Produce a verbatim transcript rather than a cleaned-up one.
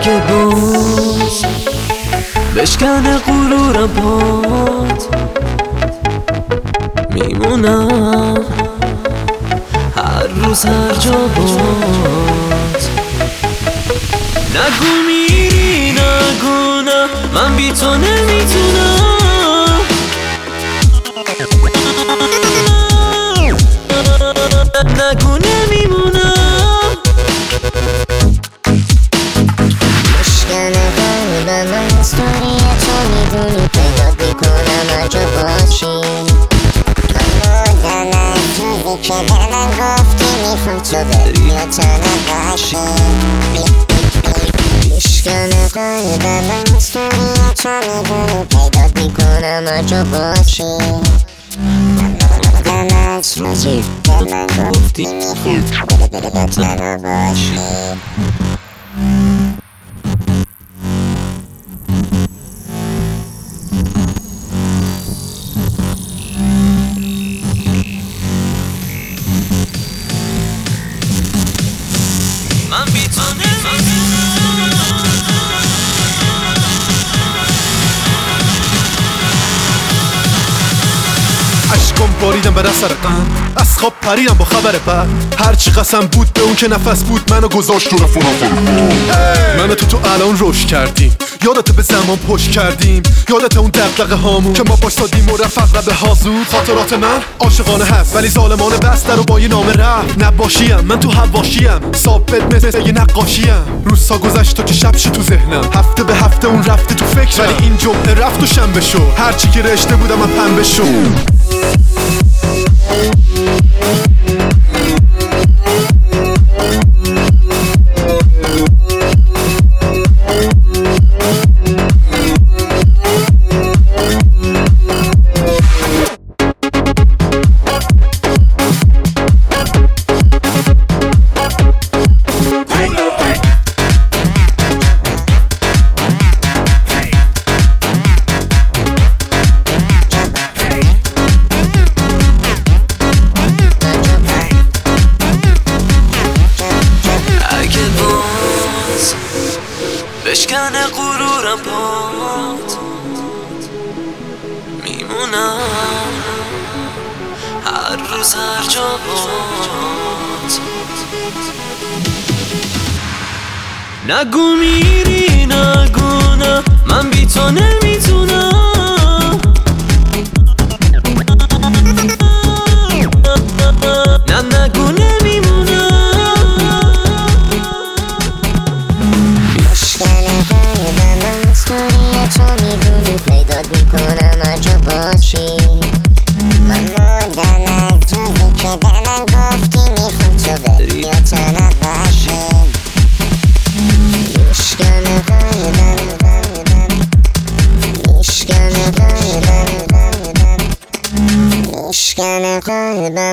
اگه باز بشکنه غرورم پات میمونم هر روز هر جا بات. نگو میری نگو نه من بی تو نمیتونم، نگو نمیمونم. مشکنه قلب من استوری تو میدونی پیدات میکنم هر جا باشی. من مردم از روزی که به من گفتی میخوام تو بری و تنها باشی. مشکنه قلب من استوری تو میدونی پیدات میکنم هر جا باشی. من مردم از روزی که من گفتی میخوام تو بری و تنها باشی. من بی تو عشقم باریدم بر اثر غم، از خواب پریدم با خبر بد. هرچی قسم بود به اون که نفس بود منو گذاشت تو رفت و من تو تو الان روش کردیم. یادت به زمان پشت کردیم، یادت اون دغدغه هامون که ما باشدیم و رفت رب هازود. خاطرات من عاشقانه هست ولی ظالمانه بسته رو با یه نامه رفت. نباشیم من تو حواشیم، ثابت مثل یه نقاشیم. روزها گذشت تو که شب شد تو ذهنم، هفته به هفته اون رفته تو فکرم. ولی این جمعه رفت و شنبه شو، هرچی که رشته بودم من پنبه شو. بشکنه غرورم پات میمونم هر روز هر جا بات. نگو میری نگو نه من بی تو نمیتونم، نه نگو نمیمونم. استوری تو میدونی پیدات میکنم هر جا باشی. من مردم از روزی که به من گفتی میخوام تو بری و تنها باشی. میشکنه قلبم میشکنه قلبم میشکنه قلبم